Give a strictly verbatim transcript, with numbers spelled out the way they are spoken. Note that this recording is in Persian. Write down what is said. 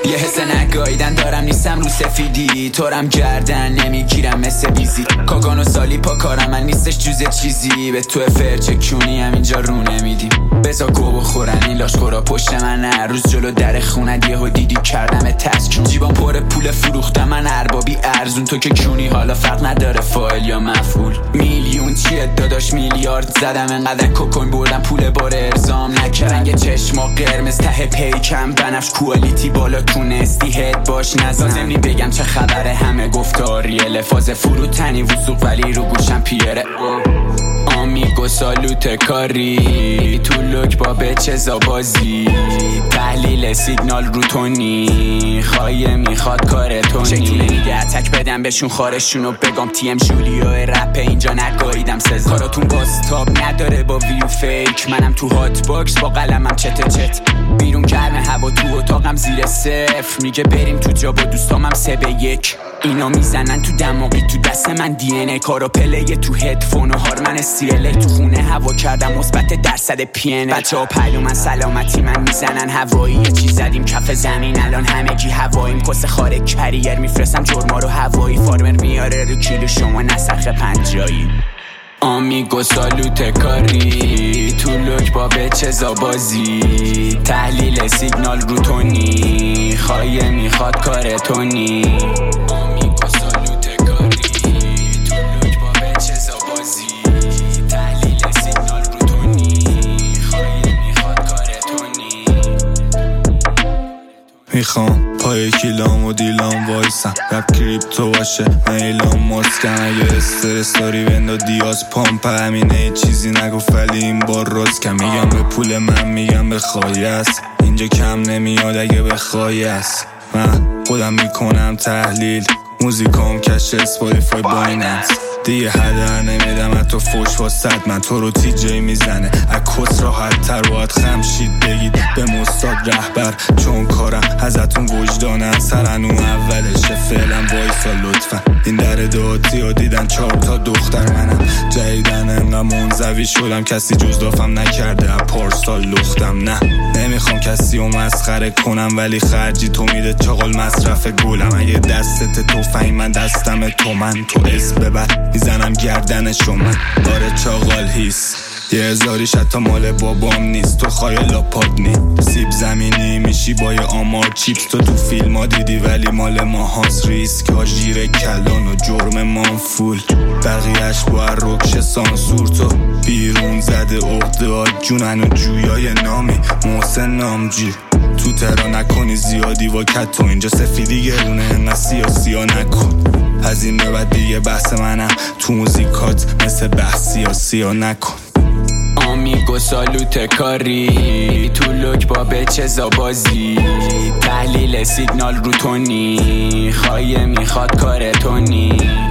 یه حس نگاییدن دارم نیستم رو سفیدی، تورم گردن نمیگیرم مثل بیزی. کاگان و سالی پا کارم من نیستش جوزه چیزی، به تو فرچه کونی هم اینجا رو نمیدیم. بزا گو بخورن این لاشخورا پشت من، هر روز جلو در خونت یهو دیدی کردم تسکون. جیبان پر پول فروختم من اربابی ارزون، تو که کونی حالا فرق نداره فایل یا مفعول. میلیون چیه داداش میلیارد زدم انقدر کوکن بردم پول بار ارزام نکرد. رنگ چشما قرمز ته پیکم بنفش کوالیتی بالا تونستی هد باش نزن. لازم بگم چه خبره همه گفتاری لفاظ فروتنی وسوق ولی رو گوشم پیره. آمیگو سالوت کاری تو لوک با بچزا بازی، تحلیل سیگنال رو تونی خواهی میخواد کار تونی. شکلی دیگه اتک بدم بهشون خارشونو بگم تی ام جولیو رپ اینجا نگاهیدم سز. کاراتون باستاب نداره با ویو فیک، منم تو هات باکس با قلمم چت چت. بیرون گرمه هوا تو اتاقم زیر صفر، میگه بریم تو جا با دوستامم سه به یک. اینا میزنن تو دماغی تو دست من دی ان ای، کارو پلی تو هدفون و هارمن سی ال ای. تو خونه هوا کردم مثبت درصد پی ان ای. بچه‌ها پلو من سلامتی من میزنن هوایی، یه چیز زدیم کف زمین الان همگی هواییم. کس خارج کریر میفرستم جرما رو هوایی، فارمر میاره رو کیلو شما نسخ پنجایی. آمیگو سالوت کاری تو لوک با بچزا بازی، تحلیل سیگنال رو تونی خواهی میخواد کار تونی. آمیگو سالوت کاری تو لوک با بچزا بازی، تحلیل سیگنال رو تونی خواهی میخواد کار تونی. میخوام پای کیلام و دیلام وایسم، رپ کریپتو باشه من ایلان ماسکم. اگه استرس داری بندا دیاز پامپ، همینه چیزی نگو ولی این بار روز کم. میگم به پول من میگم به خواهی است، اینجا کم نمیاد اگه به خواهی است. من خودم میکنم تحلیل موزیکام کش اسپاتیفای بایننس. دیگه هدر نمیدم حتی فوش واسد من، تو رو تی جی میزنه اکس راحت تر باید خمشید بگید به مستاد رهبر، چون کارم ازتون وجدانم سرنو اولشه. فعلا وایسا لطفا این در داتی ها دیدن چهار تا دختر منم جدیدن انقدر منزوی شدم کسی جزدافم نکرده پارسال لختم. نه نمیخوام کسی رو مسخره کنم ولی خرجی تو میده چاقل مصرف گلم. اگه دستت تو فهیم من دستم تو من، تو اسم ببر میزنم گردنشو من. داره چاقال هیس یه هزاریش حتی مال بابام نیست، تو خایلا پادنی سیب زمینی میشی با یه آمار چیپس. تو تو فیلم ها دیدی ولی مال ما هاست، ریسک ها ژیر کلان و جرم ما فول. بقیهش با رکش سانسور تو بیرون زده عقده ها جونن و جویای نامی محسن نامجی. تو ترا نکنی زیادی واکت تو اینجا سفیدی گرونه نه سیاسی ها نکن. از این به بعد دیگه بحث منم تو موزیکات مثل بحث سیاسی ها نکن. آمیگو سالوت کاری تو لوک با بچزا بازی، تحلیل سیگنال رو تونی خواهی میخواد کار تونی.